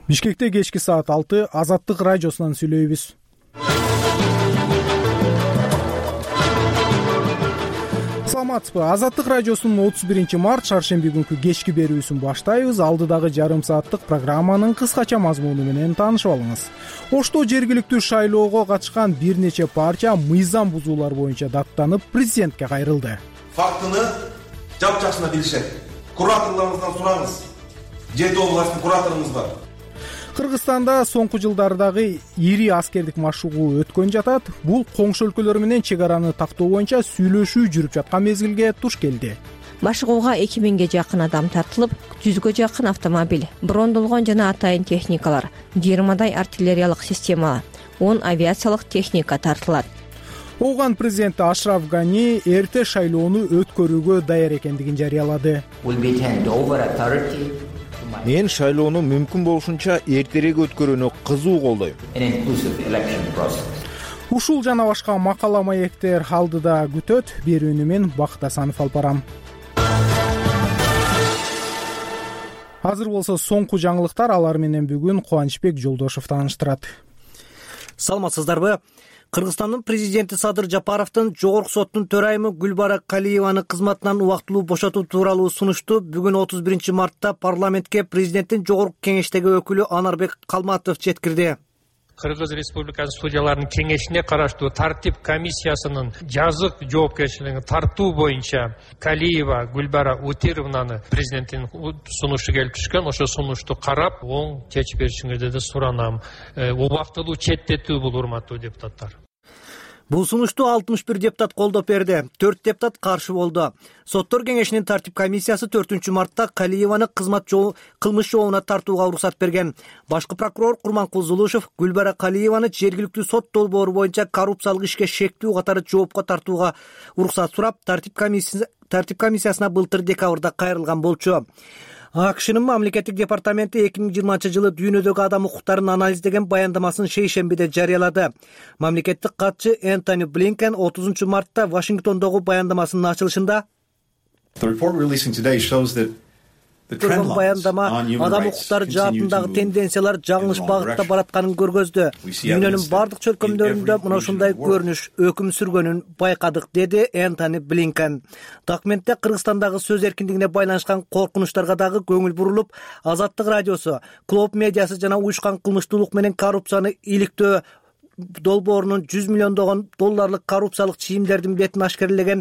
Бишкекте кечки саат 6 Азаттык радиосунан сүйлөйбүз. Саламатсызбы? Азаттык радиосунун 31 март шаршемби күнкү кечки берүүсүн баштайбыз. Алдыдагы жарым сааттык программанын кыскача мазмуну менен таанышып алыңыз. Ошто жергиликтүү шайлоого катышкан бир нече партия мыйзам бузуулар боюнча даттанып, президентке кайрылды. Фактыны жапжакшына билишет. Кураторлорубуздан сураңыз. Жети областтын кураторубуз бар. Кыргызстанда соңку жылдардагы ири аскердик машыгуу өткөн жатат. Бул коңшу өлкөлөр менен чек араны тактоо боюнча сүйлөшүү жүрүп жаткан мезгилге туш келди. Машыгууга 2000ге жакын адам тартылып, 100га жакын автомобиль, брондолгон жана атайын техникалар, 20дай артиллериялык система, 10 авиациялык техника тартылат. Ооган президенти Ашраф Гани эрте шайлоону өткөрүүгө даяр экендигин жарыялады. Мен шайлоону мүмкүн болушунча эртерээк өткөрүүнү кызуу колдойм. Ушул жана башка макала маектер алдыда күтөт. Берүүнү мен Бакыт Асанов алып барам. Азыр болсо соңку жаңылыктар, алар менен бүгүн Кубанычбек Жолдошов тааныштырат. Саламатсыздарбы? Кыргызстандын президенти Садыр Жапаровдун жогорку соттун төрайымы Гүлбара Калиеваны кызматынан убактылуу бошотуу тууралуу сунушту бүгүн 31 мартта парламентке президенттин жогорку кеңештеги өкүлү Анарбек Калматов жеткирди. Кыргыз Республикасынын судьяларынын кеңешине караштуу тартип комиссиясынын жазык жоопкерчилигин тартуу боюнча Калиева Гүлбара Утировнаны президенттин сунушу келип түшкөн. Ошо сунушту карап, оң чечип беришиңизди да суранам. Убактылуу четтетүү бул, урматтуу депутаттар. Бул сунушту 61 депутат колдоп берди, 4 депутат каршы болду. Соттор кеңешинин тартип комиссиясы 4 мартта Калиеваны кылмыш жообуна тартууга уруксат берген. Башкы прокурор Курманкул Зулушев Гүлбара Калиеваны жергиликтүү сот долбоору боюнча коррупциялык ишке шектүү катары жоопко тартууга уруксат сурап, тартип комиссиясына былтыр декабрда кайрылган болчу. АКШнын мамлекеттик департаменти 2020 жылы дүйнөдөгү адам укуктарын анализдеген баяндамасын шейшембиде жарыялады. Мамлекеттик катчы Энтони Блинкен 30 мартта Вашингтондогу баяндамасынын ачылышында көргөн баяндама адам укуктары жаатындагы тенденциялар жаңылыш багытта баратканын көргөздү. Дүйнөнүн бардык чөлкөмдөрүндө мына ушундай көрүнүш өкүм сүргөнүн байкадык, деди Энтони Блинкен. Документте Кыргызстандагы сөз эркиндигине байланышкан коркунучтарга дагы көңүл бурулуп, Азаттык радиосу, Клоп медиасы жана уюшкан кылмыштуулук менен коррупцияны иликтөө долбоорунун 100 миллиондогон долларлык коррупциялык чийимдердин бетин ашкерлеген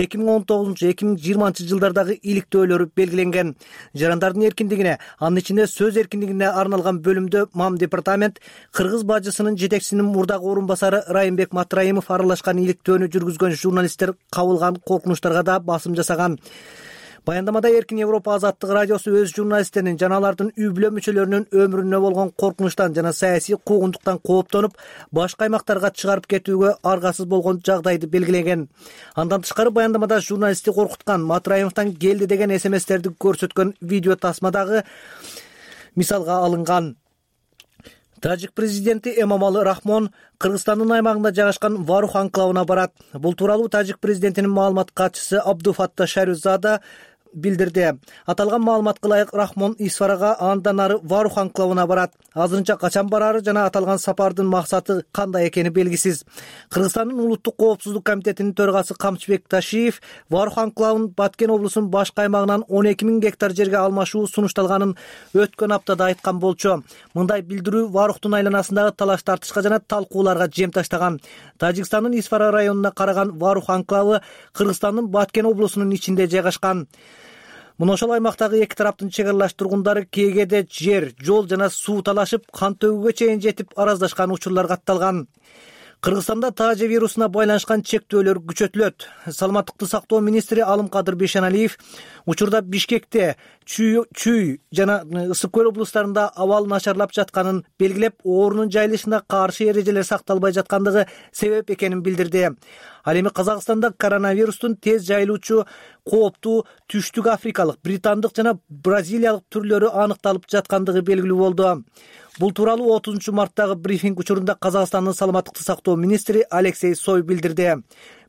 2019-2020 жылдардагы иликтөөлөрү белгиленген. Жарандардын эркиндигине, анын ичинде сөз эркиндигине арналган бөлүмдө Мам департамент Кыргыз бажысынын жетекчисинин мурдагы орун басары Райымбек Матраимов аралашкан иликтөөнү жүргүзгөн журналисттер кабылган коркунучтарга да басым жасаган. Баяндамада Эркин Европа Азаттык радиосу өз журналисттеринин жана алардын үй бүлө мүчөлөрүнүн өмүрүнө болгон коркунучтан жана саясий куугунтуктан кооптонуп, башка аймактарга чыгарып кетүүгө аргасыз болгон жагдайды белгилеген. Андан тышкары баяндамада журналистти коркуткан, Матраимовдон келди деген СМСтерди көрсөткөн видео тасмадагы мисалга алынган. Тажик президенти Эмомали Рахмон Кыргызстандын аймагында жайгашкан Варух анклавына барат. Бул тууралуу Тажик президентинин маалымат катчысы Абдуфатта Шарюзада билдирди. Аталган маалыматка ылайык Рахмон Исфарага андан ары Варух анклавына барат. Азырынча качан барары жана аталган сапардын максаты кандай экени белгисиз. Кыргызстандын улуттук коопсуздук комитетинин төрагасы Камчыбек Ташиев Варух анклавын Баткен облусунун башка аймагынан 12 000 гектар жерге алмашуу сунушталганын өткөн аптада айткан болчу. Мындай билдирүү Варухтун айланасындагы талаш тартышка жана талкууларга жем таштаган. Тажикстандын Исфара районуна караган Варух анклавы Кыргызстандын Баткен облусунун ичинде жайгашкан. Мына ошол аймактагы эки тараптын чек аралаш тургундары кээгеде жер, жол жана суу талашып, кан төгүүгө чейин жетип араздашкан учурлар катталган. Кыргызстанда ТАЖ вирусуна байланышкан чектөөлөр күчөтүлөт. Саламаттыкты сактоо министри Алымкадыр Бейшеналиев учурда Бишкекте, Чүй жана Ысык көл облустарында абал начарлап жатканын белгилеп, оорунун жайылышына каршы эрежелер сакталбай жаткандыгы себеп экенин билдирди. Ал эми Казакстанда коронавирустун тез жайылуучу кооптуу түштүк африкалык, британдык жана бразилиялык түрлөрү аныкталып жаткандыгы белгилүү болду. Бул тууралуу 30 марттагы брифинг учурунда Казакстандын саламаттыкты сактоо министри Алексей Сой билдирди.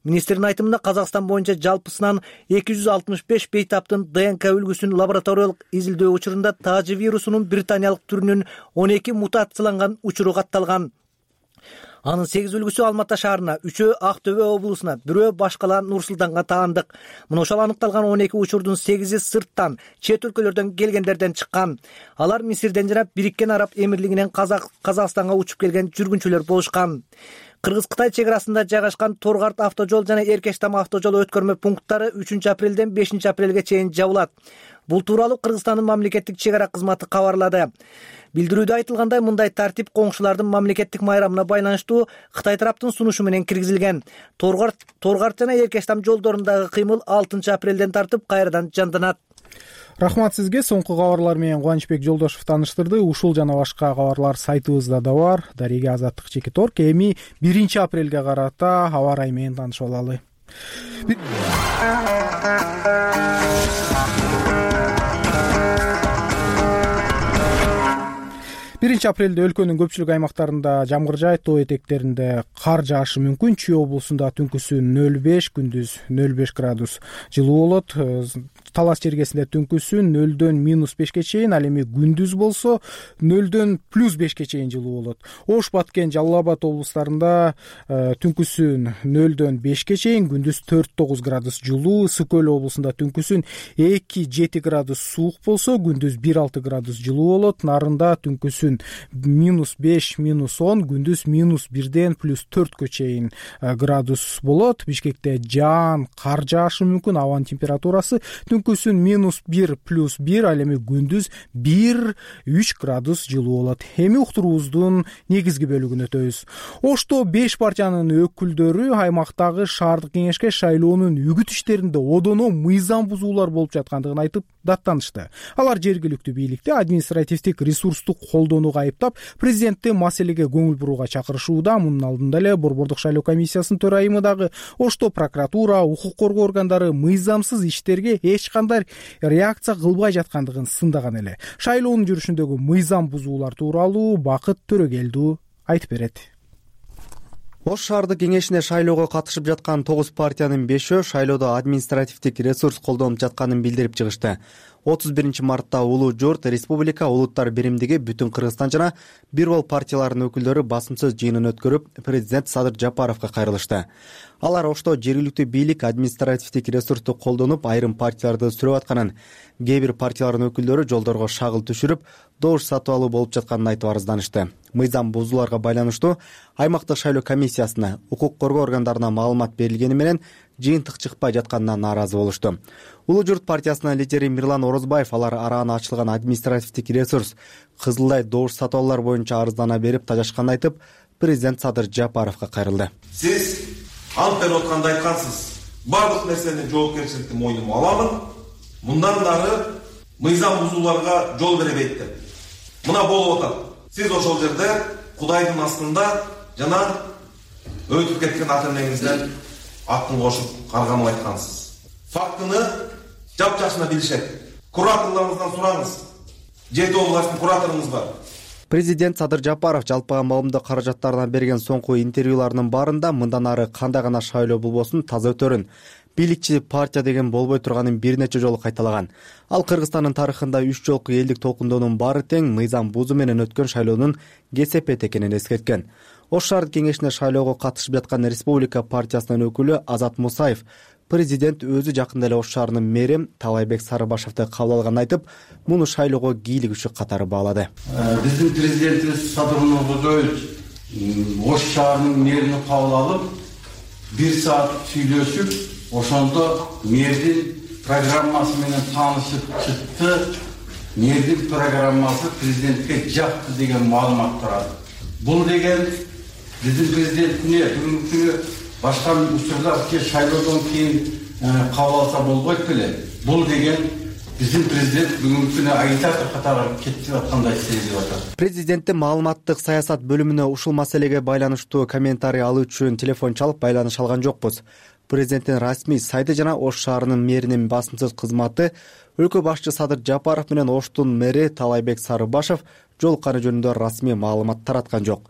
Министрдин айтымында Казакстан боюнча жалпысынан 265 бейтаптын ДНК үлгүсүн лабораториялык изилдөө учурунда тажы вирусунун британиялык түрүнүн 12 мутацияланган учуру катталган. Анын 8 үлгүсү Алматы шаарына, 3-өө Актөбө облусуна, 1-өө башкала Нур-Султанга таандык. Мына ошол аныкталган 12 учурдун 8-и сырттан, чет өлкөлөрдөн келгендерден чыккан. Алар Мисирден жана Бириккен Араб Эмирлигинен Казакстанга учуп келген жүргүнчүлөр болушкан. Кыргыз-Кытай чек арасында жайгашкан Торгарт автожол жана Эркештам автожол өткөрмө пункттары 3 апрелден 5 апрелге чейин жабылат. Бул тууралуу Кыргызстандын мамлекеттик чек ара кызматы кабарлады. Билдирүүдө айтылгандай, мындай тартип коңшулардын мамлекеттик майрамына байланыштуу Кытай тараптын сунушу менен киргизилген. Торгарт жана Эркештам жолдорундагы кыймыл 6 апрелден тартып кайрадан жанданат. Рахмат сизге. Соңку кабарлар менен Кубанычбек Жолдошев тааныштырды. Ушул жана башка кабарлар сайтыбызда да бар. Дарега Азаттык Чекит Орг. Эми 1 апрелге карата аба ырайы менен таанышып алалы. 1 апрелде өлкөнүн көпчүлүк аймактарында жамгыр жаайт, тоо этектеринде кар жаашы мүмкүн. Чүй облусунда түнкүсү 0,5, күндүз 0,5 градус жылуу болот. Талас жергесинде түнкүсү 0-дөн -5ке чейин, ал эми күндүз болсо 0-дөн +5ке чейин жылуу болот. Ош, Баткен, Жалал Абад облустарында түнкүсүн 0-дөн 5ке чейин, күндүз 4-9 градус жылуу. Ысык Көл облусунда түнкүсүн 2-7 градус суук болсо, күндүз 1-6 градус жылуу болот. Нарында түнкүсүн -5, -10, күндүз -1ден +4кө чейин градус болот. Бишкекте жаан, кар жаашы мүмкүн. Абанын температурасы түнкүсүн -1 +1, ал эми күндүз 1-3 градус жылуу болот. Эми уктуруубуздун негизги бөлүгүнө өтөбүз. Ошто 5 партиянын өкүлдөрү аймактагы шаардык кеңешке шайлоонун үгүт иштеринде одоно мыйзам бузуулар болуп жаткандыгын айтып даттанышты. Алар жергиликтүү бийликти административдик ресурстук колдонууга айыптап, президентти маселеге көңүл бурууга чакырышууда. Мунун алдында эле Борбордук шайлоо комиссиясынын төрайымы дагы Ошто прокуратура, укук коргоо органдары мыйзамсыз иштерге эч кандай реакция кылбай жаткандыгын сындаган эле. Шайлоонун жүрүшүндөгү мыйзам бузуулар тууралуу Бакыт Төрөгелдүү айтып берет. Ош шаардык кеңешине шайлоого катышып жаткан 9 партиянын 5-өө шайлоодо административдик ресурс колдонуп жатканын билдирип чыгышты. 31 мартта Улуу Журт Республика Улуттар биримдиги Бүтүн Кыргызстан жана бир бол партиялардын өкүлдөрү басымсыз жыйынын өткөрүп, президент Садыр Жапаровго кайрылышты. Алар Ошто жергиликтүү бийлик административдик ресурсту колдонуп, айрым партияларды сүрөп атканын, кээ бир партиялардын өкүлдөрү жолдорго шагыл түшүрүп, добуш сатып алуу болуп жатканын айтып арызданышты. Мыйзам бузууларга байланыштуу аймактык шайлоо комиссиясына, укук коргоо органдарына маалымат берилгени менен жыйынтык чыкпай жатканына нааразы болушту. Улуу Журт партиясынын лидери Мирлан Орозбаев алар араана ачылган административдик ресурс, кызылдай добуш сатып алуулар боюнча арыздана берип тажашканын айтып, президент Садыр Жапаровго кайрылды. Сиз ант берип атканда айткансыз, бардык нерсени жоопкерчиликти мойнума аламын, мындан нары мыйзам бузууларга жол беребейт деп. Мына болуп атат. Сиз ошол жерде Кудайдын астында жана өтүп кеткен ата энеңизден атын кошуп карганып айткансыз. Фактыны жапжакшына билишет. Кураторлорубуздан сураңыз. Жети областтын кураторуңуз бар. Президент Садыр Жапаров жалпыган маалымдоо каражаттарына берген соңку интервьюларынын баарында мындан ары кандай гана шайлоо болбосун таза өтөрүн, бийликчи партия деген болбой турганын бир нече жолу кайталаган. Ал Кыргызстандын тарыхында 3 жолку элдик толкундоонун баары тең мыйзам бузуу менен өткөн шайлоонун кесепет экенин эскерткен. Ош шаардык кеңешине шайлоого катышып жаткан Республика партиясынын өкүлү Азат Мусаев президент өзү жакында эле Ош шаарынын мэри Талайбек Сарыбашевди кабыл алганын айтып, муну шайлоого кийлигишүү катары баалады. Биздин президентибиз Садыр Нурбузоевич Ош шаарынын мэрини кабыл алып, 1 саат сүйлөшүп, ошондо мэрдин программасы менен таанышып чыкты. Мэрдин программасы президентке жакты деген маалымат турат. Бул деген биздин президентине бүгүнкү күнү башка учурларга шайлоодон кийин кабыл алса болбойт беле. Бул деген биздин президент бүгүнкү күнү агитатор катары кетип аткандай сезилип атат. Президенттин маалыматтык саясат бөлүмүнө ушул маселеге байланыштуу комментарий алуу үчүн телефон чалып байланыш алган жокпуз. Президенттин расмий сайты жана Ош шаарынын мэринин басымсыз кызматы өлкө башчы Садыр Жапаров менен Оштун мэри Талайбек Сарыбашев жолукканы жөнүндө расмий маалымат тараткан жок.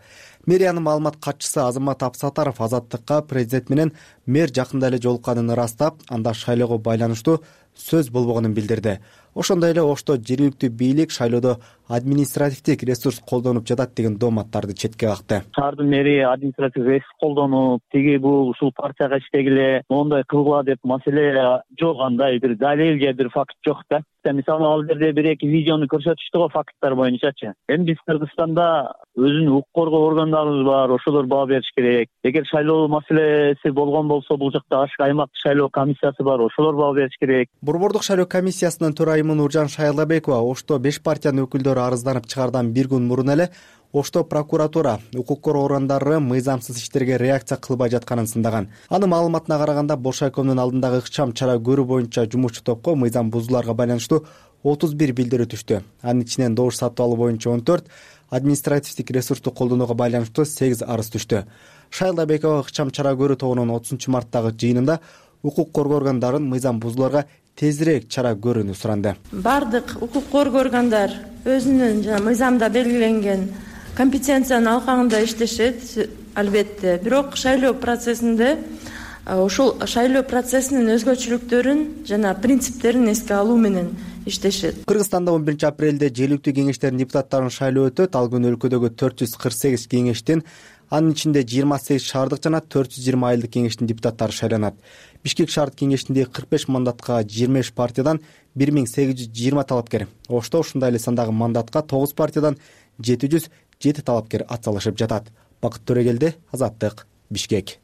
мэриянын маалымат катчысы Азамат Абсатаров Азаттыкка президент менен мэр жакында эле жолукканын ырастап, анда шайлоого байланыштуу сөз болбогонун билдирди. Ошондой эле Ошто жергиликтүү бийлик шайлоодо административдик ресурс колдонуп жатат деген дооматтарды четке какты. Шаардын мэри административдик ресурс колдонуп, тиги бул ушул партияга иштегиле моундай кылгыла деп маселе жок, андай бир далилге бир факт жок да. Мисалы ал жерде бир-эки видеону көрсөтүштү го факттар боюнчачы. Эми биз Кыргызстанда өзүнүн укук коргоо органдарыбыз бар, ошолор баа бериш керек. Эгер шайлоо маселеси болгон болсо, бул жакта аймактык шайлоо комиссиясы бар, ошолор баа бериш керек. Борбордук шайлоо комиссиясынын төрайымы Нуржан Шайлабекова Ошто 5 партиянын өкүлдөрү арызданып чыгардан бир күн мурун эле Ошто прокуратура укук коргоо органдары мыйзамсыз иштерге реакция кылбай жатканын сындаган. Анын маалыматына караганда Бошайковдун алдындагы ыкчам чара көрүү боюнча жумушчу топко мыйзам бузууларга байланыштуу 31 билдирүү түштү. Анын ичинен добуш сатып алуу боюнча 14, административдик ресурсту колдонууга байланыштуу 8 арыз түштү. Шайлабекова ыкчам чара көрүү тобунун 30 марттагы жыйынында укук коргоо органдарын мыйзам бузууларга тезирээк чара көрүүнү суранды. Бардык укук коргоо органдар өзүнүн мыйзамда белгиленген компетенциянын алкагында иштешет, албетте. Бирок шайлоо процессинде ошол шайлоо процессинин өзгөчөлүктөрүн жана принциптерин эске алуу менен иштешет. Кыргызстанда 11 апрелде жергиликтүү кеңештердин депутаттарын шайлоо өтөт. Ал күнү өлкөдөгү 448 кеңештин, анын ичинде 28 шаардык жана 420 айылдык кеңештин депутаттары шайланат. Бишкек шаардык кеңешинде 45 мандатка 25 партиядан 1820 талапкер. Ошто ушундай эле сандагы мандатка 9 партиядан 707 талапкер атсалышып жатат. Бакыт Төрөгелди, Азаттык, Бишкек.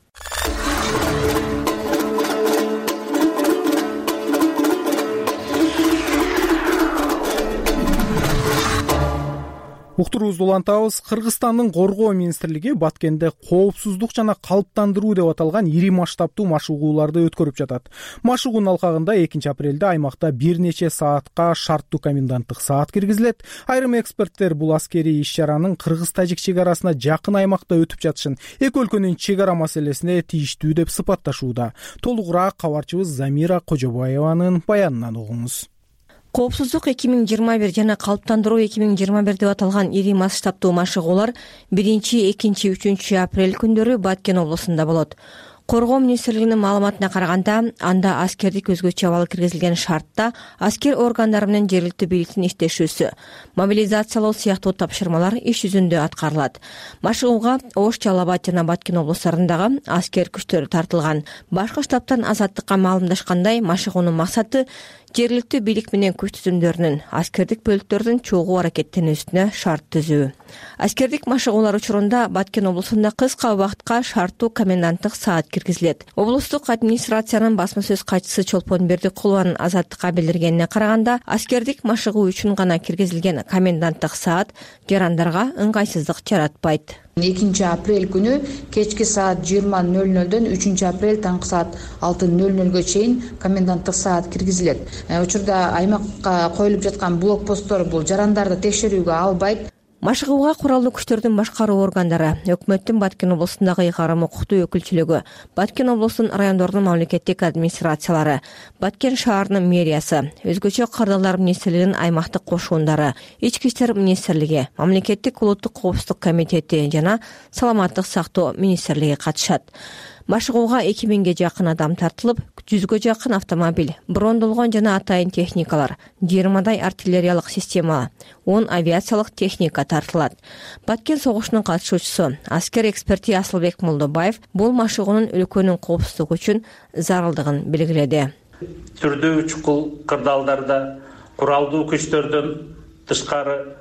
Уктуруубузду улантабыз. Кыргызстандын коргоо министрлиги Баткенде коопсуздук жана калыптандыруу деп аталган ири масштабтуу машыгууларды өткөрүп жатат. Машыгуунун алкагында 2 апрелде аймакта бир нече саатка шарттуу коменданттык саат киргизилет. Айрым эксперттер бул аскерий иш-чаранын кыргыз-тажик чек арасына жакын аймакта өтүп жатышын эки өлкөнүн чек ара маселесине тийиштүү деп сыпатташууда. Толугураак кабарчыбыз Замира Кожобаеванын баянынан угуңуз. Коопсуздук 2021 жана калыптандыруу 2021 деп аталган ири масштабтуу машыгуулар 1, 2, 3 апрель күндөрү Баткен облусунда болот. Коргоо министрлигинин маалыматына караганда, анда аскердик өзгөчө абал киргизилген шартта аскер органдары менен жергиликтүү бийликтин иштешүүсү, мобилизациялоо сыяктуу тапшырмалар иш жүзүндө аткарылат. Машыгууга Ош, Жалал Абад жана Баткен облустарындагы аскер күчтөрү тартылган. Башкы штабтан Азаттыкка маалымдашкандай, машыгуунун максаты жергиликтүү бийлик менен күч түзүмдөрүнүн аскердик бөлүктөрдүн чогуу аракеттенүүсүнө шарт түзүү. Аскердик машыгуулар учурунда Баткен облусунда кыска убакытка шарттуу коменданттык саат киргизилет. Облустук администрациянын басма сөз катчысы Чолпон Бердикулованын Азаттыкка билдиргенине караганда, аскердик машыгуу үчүн гана киргизилген коменданттык саат жарандарга ыңгайсыздык жаратпайт. 2 апрель күнү кечки саат 20:00дөн 3 апрель таңкы саат 6:00га чейин коменданттык саат киргизилет. Учурда аймакка коюлуп жаткан блокпосттор бул жарандарды текшерүүгө албайт. Машыгууга куралдуу күчтөрдүн башкаруу органдары, өкмөттүн Баткен облусундагы ыйгарым укуктуу өкүлчүлүгү, Баткен облусунун райондордун мамлекеттик администрациялары, Баткен шаарынын мэриясы, өзгөчө кырдаалдар министрлигинин аймактык кошуундары, ички иштер министрлиги, мамлекеттик улуттук коопсуздук комитети жана саламаттык сактоо министрлиги катышат. Машыгууга 2000ге жакын адам тартылып, 100га жакын автомобиль, брондолгон жана атайын техникалар, 20 артиллериялык система, 10 авиациялык техника тартылат. Баткен согушунун катышуучусу, аскер эксперти Асылбек Молдобаев бул машыгуунун өлкөнүн коопсуздугу үчүн зарылдыгын белгиледи. Түрдүү чукул кырдаалдарда куралдуу күчтөрдөн тышкары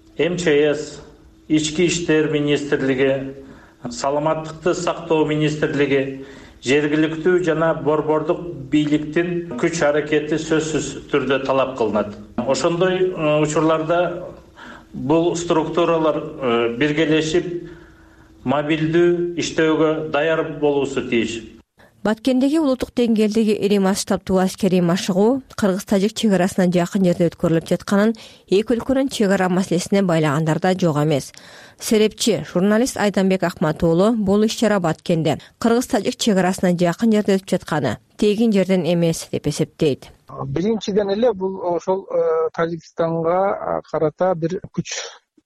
МЧС, ички иштер министрлиги, саламаттыкты сактоо министрлиги, жергиликтүү жана борбордук бийликтин күч аракети сөзсүз түрдө талап кылынат. Ошондой учурларда бул структуралар биргелешип мобилдүү иштөөгө даяр болуусу тийиш. Баткендеги улуттук деңгээлдеги ири масштабтуу аскерий машыгуу кыргыз-тажик чек арасына жакын жерде өткөрүлүп жатканын эки өлкөнүн чек ара маселесине байлагандарда жок эмес. Серепчи, журналист Айданбек Акматуулу бул иш-чара Баткенде кыргыз-тажик чек арасына жакын жерде өтүп жатканы тегин жерден эмес деп эсептейт. Биринчиден эле бул ошол Тажикстанга карата бир күч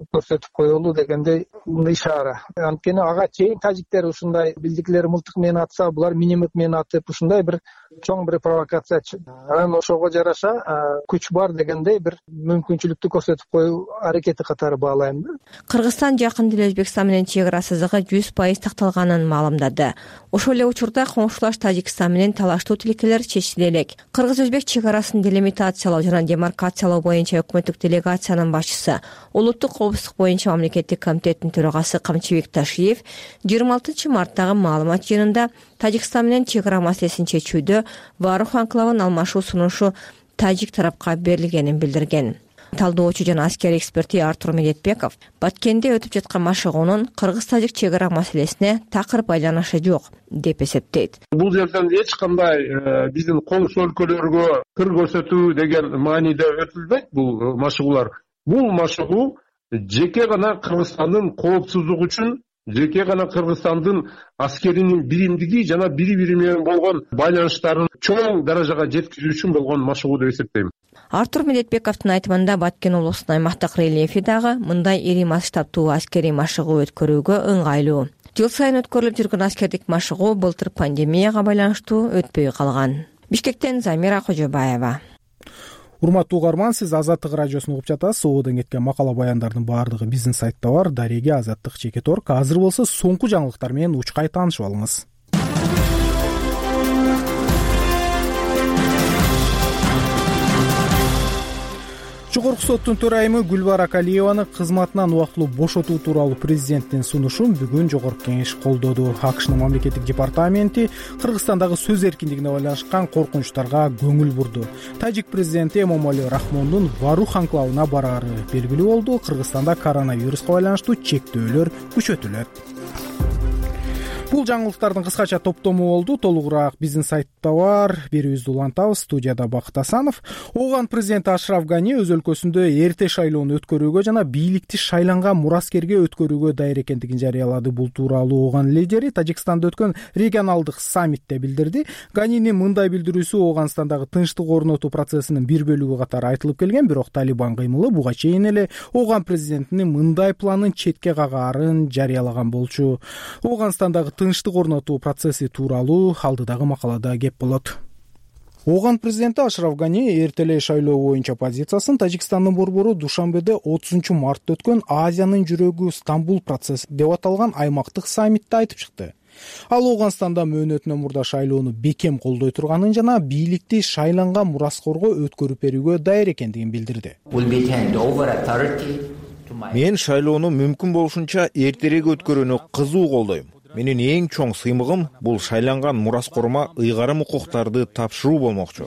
көрсөтүп коелу дегендей ишара. Анткени ага чейин тажиктер ушундай билдикleri мылтык менен атса, булар миномет менен атып ушундай бир чоң бир провокация. Анан ошого жараша күч бар дегендей бир мүмкүнчүлүктү көрсөтүп коюу аракети катары баалайм да. Кыргызстан жакын эле Өзбекстан менен чек ара сызыгы 100% такталганын маалымдады. Ошол эле учурда коңшулаш Тажикстан менен талаштуу тилкелер чечиле элек. Кыргыз-Өзбек чек арасын делимитациялоо жана демаркациялоо боюнча өкмөттүк делегациянын башчысы, улуттук коопсуздук боюнча мамлекеттик комитеттин төрагасы Камчыбек Ташиев 26 марттагы маалымат жыйынында Тажикстан менен чек ара маселесин чечүүдө Варух анклавын алмашуу сунушу тажик тарапка берилгенин билдирген. Талдоочу жана аскери эксперти Артур Медетбеков Баткенде өтүп жаткан машыгуунун кыргыз-тажик чек ара маселесине такыр байланышы жок деп эсептейт. Бул жерден эч кандай биздин коңшу өлкөлөргө кыр көрсөтүү деген мааниде өтүлбөйт бул машыгуулар. Бул машыгуу жеке гана Кыргызстандын коопсуздугу үчүн, жеке гана Кыргызстандын аскеринин биримдиги жана бири-бири менен болгон байланыштарын чоң даражага жеткизүү үчүн болгон машыгуу деп эсептейм. Артур Медетбековдун айтымында Баткен облусунун аймактык рельефи дагы мындай ири масштабтуу аскерий машыгуу өткөрүүгө ыңгайлуу. Жыл сайын өткөрүлүп жүргөн аскердик машыгуу былтыр пандемияга байланыштуу өтпөй калган. Бишкектен Замира Кожобаева. Урматтуу угарман, сиз Азаттык радиосун угуп жатасыз. Ободон кеткен макала баяндардын баардыгы биздин сайтта бар. Дареги Азаттык @. Азыр болсо соңку жаңылыктар менен учкай таанышып алыңыз. Жогорку соттун төрайымы Гүлбара Акалиеваны кызматынан убактылуу бошотуу тууралуу президенттин сунушун бүгүн Жогорку Кеңеш колдоду. АКШнын мамлекеттик департаменти Кыргызстандагы сөз эркиндигине байланышкан коркунучтарга көңүл бурду. Тажик президенти Эмомали Рахмондун Варух анклавына бараары белгилүү болду. Кыргызстанда коронавируска байланыштуу чектөөлөр күчөтүлөт. Бул жаңылыктардын кыскача топтому болду. Толугураак биздин сайтта бар. Берүүбүздү улантабыз. Студияда Бакыт Асанов. Ооган президенти Ашраф Гани өз өлкөсүндө эрте шайлоону өткөрүүгө жана бийликти шайланган мураскерге өткөрүүгө даяр экендигин жарыялады. Бул тууралуу Ооган лидери Тажикстанда өткөн регионалдык саммитте билдирди. Ганинин мындай билдирүүсү Ооганстандагы тынчтык орнотуу процессинин бир бөлүгү катары айтылып келген, бирок Талибан кыймылы буга чейин эле Ооган президентинин мындай планын четке кагаарын жарыялаган болчу. Ооганстандагы тынчтык орнотуу процесси тууралуу алдыдагы макалада кеп болот. Ооган президенти Ашраф Гани эрте эле шайлоо боюнча позициясын Тажикстандын борбору Душанбеде 30 мартта өткөн Азиянын жүрөгү Стамбул процесси деп аталган аймактык саммитте айтып чыкты. Ал Ооганстанда мөөнөтүнөн мурда шайлоону бекем колдой турганын жана бийликти шайланган мураскорго өткөрүп берүүгө даяр экендигин билдирди. Мен шайлоону мүмкүн болушунча эртерээк өткөрүүнү кызуу колдойм. Менин эң чоң сыймыгым бул шайланган мураскорма ыйгарым укуктарды тапшыруу болмокчу.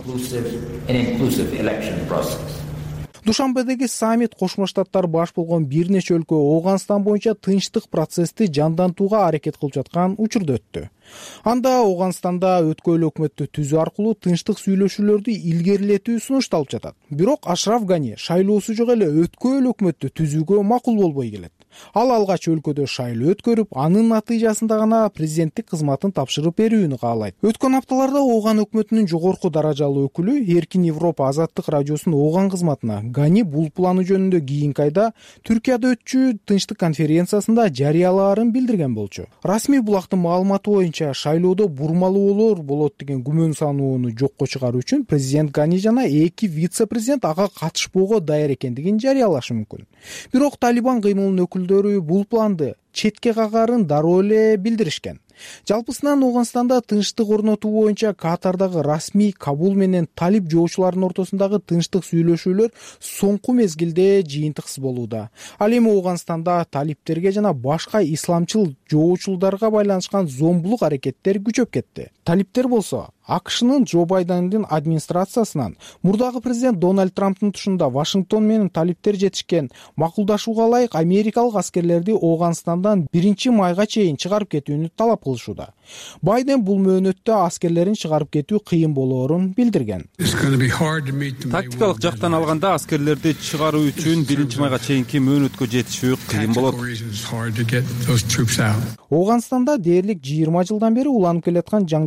Душанбедеги саммит Кошмо Штаттар баш болгон бир нече өлкө Ооганстан боюнча тынчтык процессти жандантууга аракет кылып жаткан учурда өттү. Анда Ооганстанда өткөн өкмөттү түзүү аркылуу тынчтык сүйлөшүүлөрдү илгерилетүү сунушталып жатат. Бирок Ашраф Гани шайлоосу жок эле өткөн өкмөттү түзүүгө макул болбой келет. Ал алгач өлкөдө шайлоо өткөрүп, анын натыйжасында гана президенттик кызматын тапшырып берүүнү каалайт. Өткөн апталарда Ооган өкмөтүнүн жогорку даражалуу өкүлү Эркин Европа Азаттык радиосунун Ооган кызматына Гани бул планы жөнүндө кийинки айда Түркияда өтчү тынчтык конференциясында жарыялаарын билдирген болчу. Расмий булактын маалыматы боюнча шайлоодо бурмалоолор болот деген күмөн саноону жокко чыгаруу үчүн президент Гани жана 2 вице-президент ага катышпоого даяр экендигин жарыялашы мүмкүн. Бирок Талибан кыймылынын өкүлдөрү бул планды четке кагаарын дароо эле билдиришкен. Жалпысынан Ооганстанда тынчтык орнотуу боюнча Катардагы расмий Кабул менен талип жоочулардын ортосундагы тынчтык сүйлөшүүлөр соңку мезгилде жыйынтыксыз болууда. Ал эми Ооганстанда талиптерге жана башка исламчыл жоочулдарга байланышкан зомбулук аракеттер күчөп кетти. Талиптер болсо АКШнын Джо Байдендин администрациясынан мурдагы президент Дональд Трамптын тушунда Вашингтон менен талиптер жетишкен макулдашууга ылайык америкалык аскерлерди Ооганстандан 1 майга чейин чыгарып кетүүнү талап кылышууда. Байден бул мөөнөттө аскерлерин чыгарып кетүү кыйын болоорун билдирген. Тактикалык жактан алганда аскерлерди чыгаруу үчүн 1 майга чейинки мөөнөткө жетишүү кыйын болот. Ооганстанда дээрлик 20 жылдан бери уланып келаткан жаңжал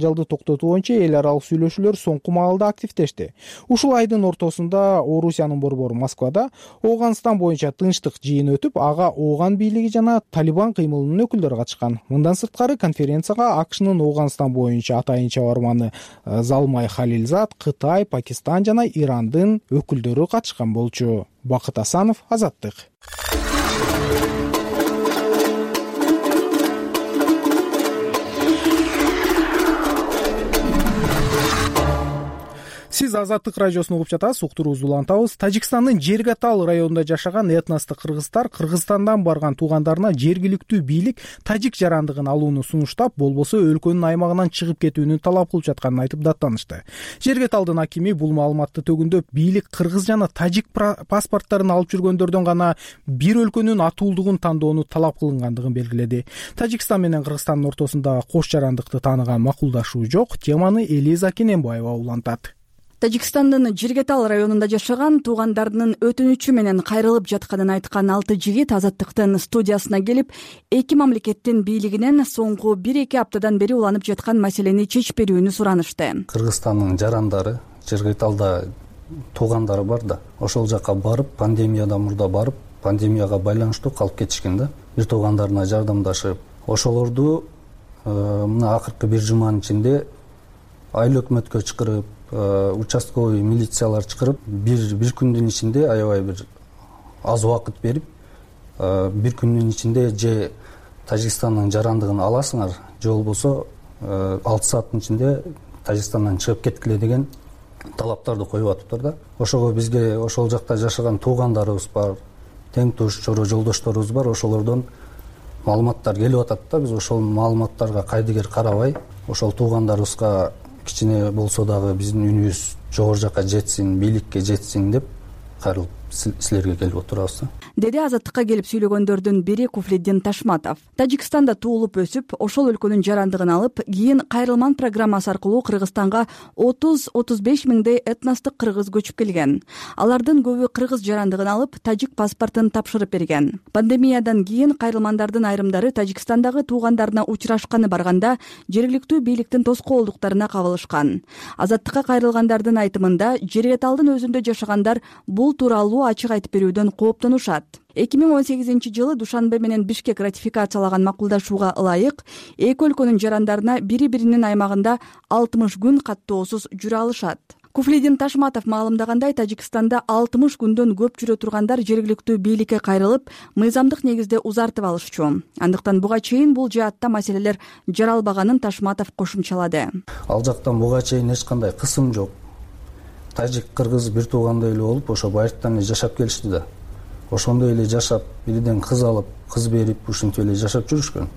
жаңжалды токтотуу боюнча эл аралык сүйлөшүүлөр соңку маалда активдешти. Ушул айдын ортосунда Орусиянын борбору Москвада Ооганстан боюнча тынчтык жыйын өтүп, ага Ооган бийлиги жана Талибан кыймылынын өкүлдөрү катышкан. Мындан сырткары конференцияга АКШнын Ооганстан боюнча атайын чабарманы Залмай Халилзад, Кытай, Пакистан жана Ирандын өкүлдөрү катышкан болчу. Бакыт Асанов, Азаттык. Сиз Азаттык радиосун угуп жатасыз. Уктуруубузду улантабыз. Тажикстандын Жергатал районунда жашаган этностук кыргыздар Кыргызстандан барган туугандарына жергиликтүү бийлик тажик жарандыгын алууну сунуштап, болбосо өлкөнүн аймагынан чыгып кетүүнү талап кылып жатканын айтып даттанышты. Жергаталдын акими бул маалыматты төгүндөп, бийлик кыргыз жана тажик паспортторун алып жүргөндөрдөн гана бир өлкөнүн атуулдугун тандоону талап кылынгандыгын белгиледи. Тажикстан менен Кыргызстандын ортосунда кош жарандыкты тааныган макулдашуу жок. Теманы Элиза Кененбаева улантат. Тажикстандын Жергатал районунда жашаган туугандарынын өтүнүчү менен кайрылып жатканын айткан 6 жигит Азаттыктын студиясына келип, эки мамлекеттин бийлигинен соңку 1-2 аптадан бери уланып жаткан маселени чечип берүүнү суранышты. Кыргызстандын жарандары Жергаталда туугандары бар да, ошол жака барып, пандемиядан мурда барып, пандемияга байланыштуу калып кетишкен да. Бир туугандарына жардамдашып, ошолорду мына акыркы бир жуманын ичинде айыл өкмөткө чакырып, участковый милициялар чакырып, бир күндүн ичинде аябай бир аз убакыт берип, бир күндүн ичинде же Тажикстандын жарандыгын аласыңар, же болбосо 6 сааттын ичинде Тажикстандан чыгып кеткиле деген талаптарды коюп атыптыр да. Ошого бизге ошол жакта жашаган туугандарыбыз бар, тең туш, чоро жолдошторубуз бар, ошолордон маалыматтар келип атат да. Биз ошол маалыматтарга кайдыгер карабай, ошол туугандарыбызга кичине болсо дагы биздин үнүбүз жогору жака жетсин, бийликке жетсин деп кайрылып силерге келип отурабыз. Деди Азаттыкка келип сүйлөгөндөрдүн бири Куфлиддин Ташматов. Тажикстанда туулуп өсүп, ошол өлкөнүн жарандыгын алып, кийин кайрылман программасы аркылуу Кыргызстанга 30-35 миңдей этностук кыргыз көчүп келген. Алардын көбү кыргыз жарандыгын алып, тажик паспортун тапшырып берген. Пандемиядан кийин кайрылмандардын айрымдары Тажикстандагы туугандарына учурашканы барганда жергиликтүү бийликтин тоскоолдуктарына кабылышкан. Азаттыкка кайрылгандардын айтымында, Жергаталдын өзүндө жашагандар бул тууралуу ачык айтып берүүдөн кооптонушат. 2018 жылы Душанбе менен Бишкек ратификациялаган макулдашууга ылайык эки өлкөнүн жарандарына бири-биринин аймагында 60 күн каттоосуз жүрө алышат. Куфлиддин Ташматов маалымдагандай, Тажикстанда 60 күндөн көп жүрө тургандар жергиликтүү бийликке кайрылып, мыйзамдык негизде узартып алышчу. Андыктан буга чейин бул жаатта маселелер жаралбаганын Ташматов кошумчалады. Ал жактан буга чейин эч кандай кысым жок. Тажик кыргыз бир туугандай эле болуп, ошо байыртан эле жашап келишти да. Ошондой эле жашап, бириден кыз алып, кыз берип, ушинтип эле жашап жүрүшкөн.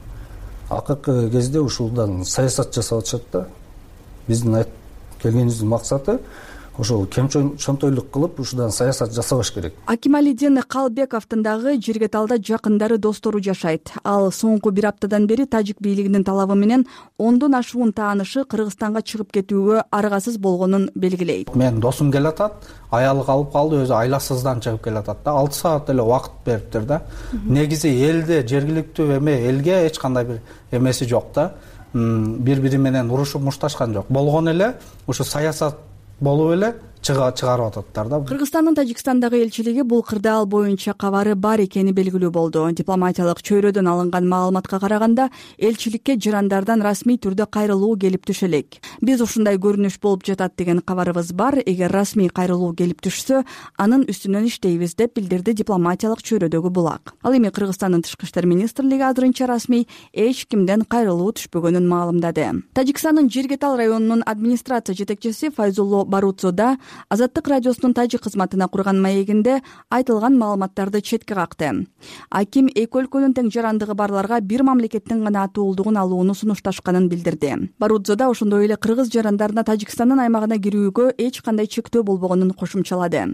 Акыркы кезде ушулдан саясат жасап атышат да. Биздин келгенибиздин максаты ошол чонтойлук кылып, ушудан саясат жасабаш керек. Акималидин Калбековдун дагы Жергаталда жакындары, достору жашайт. Ал соңку бир аптадан бери тажик бийлигинин талабы менен 10дон ашуун таанышы Кыргызстанга чыгып кетүүгө аргасыз болгонун белгилейт. Мен досум келатат, аялы калып калды, өзү айласыздан чыгып келатат да. 6 саат эле убакыт бериптир да. Негизи элде жергиликтүү элге эч кандай бир эмеси жок да. Бири-бири менен урушуп мушташкан жок. Болгон эле ушу саясат болуп эле чыгарып ататтар да. Кыргызстандын Тажикстандагы элчилиги бул кырдаал боюнча кабары бар экени белгилүү болду. Дипломатиялык чөйрөдөн алынган маалыматка караганда, элчиликке жарандардан расмий түрдө кайрылуу келип түшө элек. Биз ушундай көрүнүш болуп жатат деген кабарыбыз бар. Эгер расмий кайрылуу келип түшсө, анын үстүнөн иштейбиз деп билдирди дипломатиялык чөйрөдөгү булак. Ал эми Кыргызстандын Тышкы иштер министрлиги азырынча расмий эч кимден кайрылуу түшпөгөнүн маалымдады. Тажикстандын Жергатал районунун администрация жетекчиси Файзулло Барудзода Азаттык радиосунун тажик кызматына курган маегинде айтылган маалыматтарды четке какты. Аким эки өлкөнүн тең жарандыгы барларга бир мамлекеттин гана атуулдугун алууну сунушташканын билдирди. Барудзода ошондой эле кыргыз жарандарына Тажикстандын аймагына кирүүгө эч кандай чектөө болбогонун кошумчалады.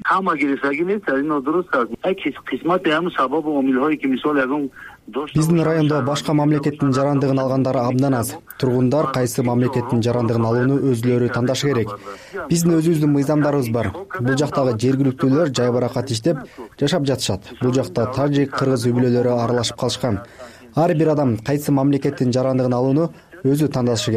Биздин райондо башка мамлекеттин жарандыгын алгандары абдан аз. Тургундар кайсы мамлекеттин жарандыгын алууну өзүлөрү тандашы керек. Биздин өзүбүздүн мыйзамдарыбыз бар. Бул жактагы жергиликтүүлөр жайбаракат иштеп жашап жатышат. Бул жакта тажик, кыргыз үй бүлөлөрү аралашып калышкан. Ар бир адам кайсы мамлекеттин жарандыгын алууну өзү тандашы керек.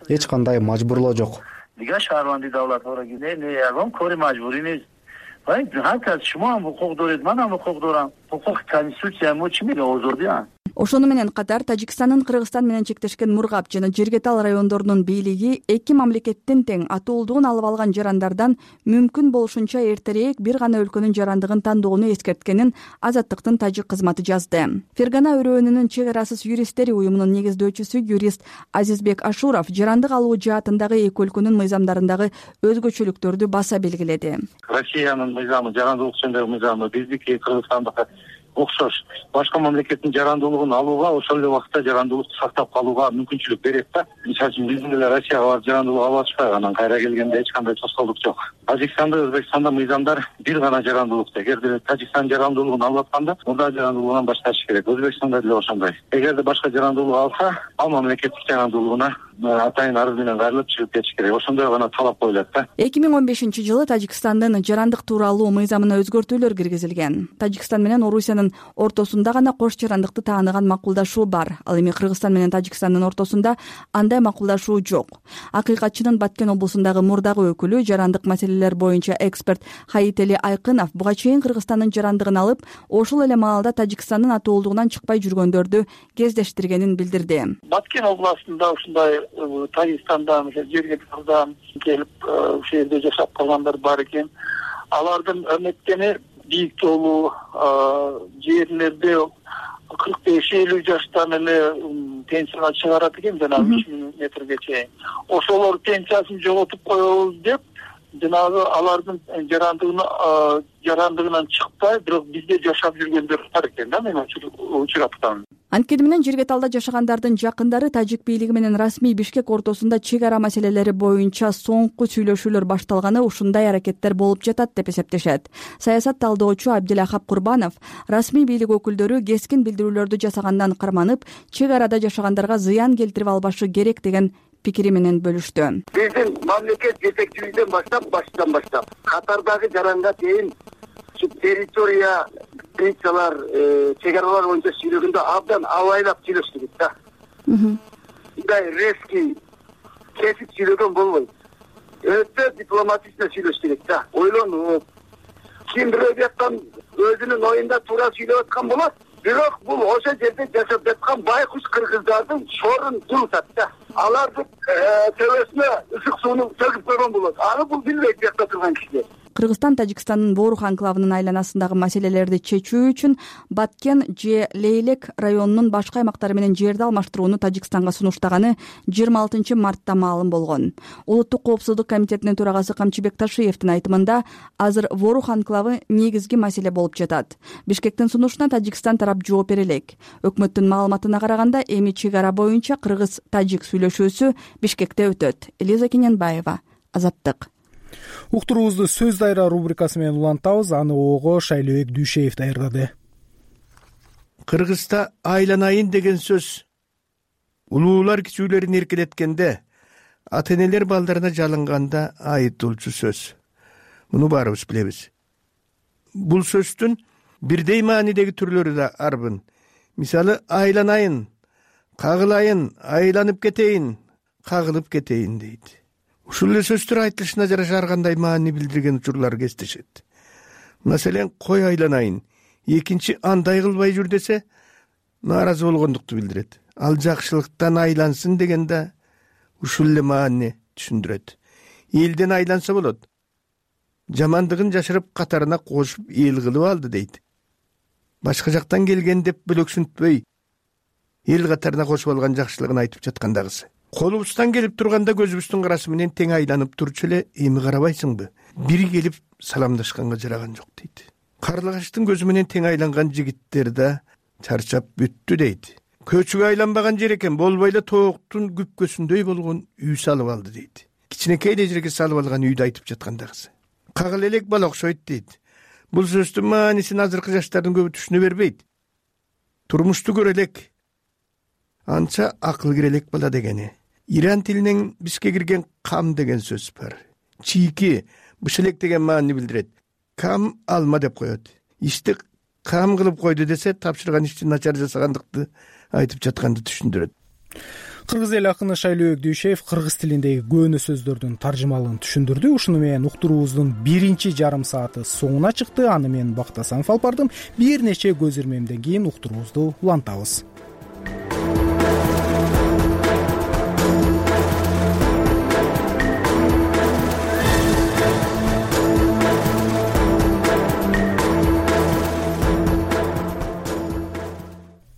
эч кандай мажбурлоо жок. دیگه شهروندی دولت ها را گیره نه کار مجبوری نیست. هر کس شما هم حقوق دارید من هم حقوق دارم. حقوق конституция ما چی میگه آزادی ها. Ошону менен катар Тажикстандын Кыргызстан менен чектешкен Мургап жана Жергетал райондорунун бийлиги эки мамлекеттин тең атуулдугун алып алган жарандардан мүмкүн болушунча эртерээк бир гана өлкөнүн жарандыгын тандоону эскерткенин Азаттыктын тажик кызматы жазды. Фергана өрөөнүнүн чек арасыз юристтери уюмунун негиздөөчүсү юрист Азизбек Ашуров жарандык алуу жаатындагы эки өлкөнүн мыйзамдарындагы өзгөчөлүктөрдү баса белгиледи. Россиянын мыйзамы жарандылык жөнүндөгү мыйзамы биздики Кыргызстандыкы окшош. Башка мамлекеттин жарандуулугун алууга ошол эле убакытта жарандуулукту сактап калууга мүмкүнчүлүк берет да. Мисалы үчүн биздин эле Россияга барып жарандуулук алып атышпайбы, анан кайра келгенде эч кандай тоскоолдук жок. Тажикстанда, Өзбекстанда мыйзамдар бир гана жарандуулукта. Эгерде Тажикстан жарандуулугун алып атканда, мурда жарандуулугунан башташ керек. Өзбекстанда деле ошондой. Эгерде башка жарандуулук алса, ал мамлекеттик жарандуулугуна атайын арыз менен кайрылып чыгып кетиш керек. Ошондой гана талап коюлат да. 2015-жылы Тажикстандын жарандык тууралуу мыйзамына өзгөртүүлөр киргизилген. Тажикстан менен Орусиянын ортосунда гана кош жарандыкты тааныган макулдашуу бар. Ал эми Кыргызстан менен Тажикстандын ортосунда андай макулдашуу жок. Акыйкатчынын Баткен облусундагы мурдагы өкүлү, жарандык маселелер боюнча эксперт Хаители Айкынов буга чейин Кыргызстандын жарандыгын алып, ошол эле маалда Тажикстандын атуулдугунан чыкпай жүргөндөрдү кездештиргенин билдирди. Баткен областында ушундай Тажикстандан, Жергеталдан келип ушул жерде жашап калгандар бар экен. Алардын өрнөктени бийик тоолуу жерлерде 45-50 жаштан эле пенсияга чыгарат экен, жанагы 3000 метрге чейин. Ошолор пенсиясын жоготуп коебуз деп, жанагы алардын жарандыгынан чыкпай, бирок бизде жашап жүргөндөр бар экен да, мен учураптамын. Анткени менен Жергеталда жашагандардын жакындары тажик бийлиги менен расмий Бишкек ортосунда чек ара маселелери боюнча соңку сүйлөшүүлөр башталганы ушундай аракеттер болуп жатат деп эсептешет. Саясат талдоочу Абдилахап Курбанов расмий бийлик өкүлдөрү кескин билдирүүлөрдү жасагандан карманып, чек арада жашагандарга зыян келтирип албашы керек деген пикири менен бөлүштү. Биздин мамлекет жетекчилигинен баштап катардагы жаранга чейин территория принципалар, чек аралар боюнча сүйлөгөндө абдан абайлап сүйлөш керек да. Мындай резкий кесип сүйлөгөн болбойт. Өтө дипломатично сүйлөш керек да. Ойлонуп, ким бирөө жактан өзүнүн оюнда туура сүйлөп аткан болот. Бирок бул ошол жерде жашап жаткан байкуш кыргыздардын шорун турутат да. Алардын төбөсүнө ысык сууну төгүп койгон болот. Аны бул билбейт жакта турган кишилер. Кыргызстан Тажикстандын Борух анклавынын айланасындагы маселелерди чечүү үчүн Баткен же Лейлек районунун башка аймактары менен жерди алмаштырууну Тажикстанга сунуштаганы 26 мартта маалым болгон. Улуттук коопсуздук комитетинин төрагасы Камчыбек Ташиевдин айтымында, азыр Борух анклавы негизги маселе болуп жатат. Бишкектин сунушуна Тажикстан тарап жооп бере элек. Өкмөттүн маалыматына караганда, эми чек ара боюнча кыргыз-тажик сүйлөшүүсү Бишкекте өтөт. Элиза Кененбаева, Азаттык. Уктуруубузду сөз дайра рубрикасы менен улантабыз. Аны ого Шайлообек Дүйшеев даярдады. Кыргызда айланайын деген сөз улуулар кичүүлөрүн эркелеткенде, ата-энелер балдарына жалынганда айыптоочу сөз. Муну баарыбыз билебиз. Бул сөздүн бирдей маанидеги түрлөрү да арбын. Мисалы, айланайын, кагылайын, айланып кетейин, кагылып кетейин дейт. Ушул эле сөздөр айтылышына жараша ар кандай маани билдирген учурлар кездешет. Маселен, кой айланайын, экинчи андай кылбай жүр десе, нааразы болгондукту билдирет. Ал жакшылыктан айлансын дегенде ушул эле маани түшүндүрөт. Элден айланса болот. Жамандыгын жашырып катарына кошуп эл кылып алды дейт. Башка жактан келген деп бөлөксүнтпөй, эл катарына кошуп алган жакшылыгын айтып жаткандагысы. Колубуздан келип турганда көзүбүздүн карасы менен тең айланып турчу эле, эми карабайсыңбы? Бири келип саламдашканга жараган жок дейт. Карлыгачтын көзү менен тең айланган жигиттер да чарчап бүттү дейт. Көчүгө айланбаган жер экен, болбой эле тооктун күпкөсүндөй болгон үй салып алды дейт. Кичинекей эле жерге салып алган үйдү айтып жаткандагысы. Кагыл элек бала окшойт дейт. Бул сөздүн маанисин азыркы жаштардын көбү түшүнө бербейт. Турмушту көрө элек, анча акыл кире элек бала дегени. Иран тилинен бизге кирген кам деген сөз бар. Чийки, бышелек деген маани билдирет. Кам алма деп коет. Ишти кам кылып койду десе, тапшырган ишти начар жасагандыкты айтып жатканды түшүндүрөт. кыргыз эл акыны Шайлообек Дүйшеев кыргыз тилиндеги көөнө сөздөрдүн таржымалын түшүндүрдү. Ушуну менен уктуруубуздун биринчи жарым сааты соңуна чыкты. Аны мен Бактасанов алып бардым. Бир нече көз ирмемден кийин уктуруубузду улантабыз.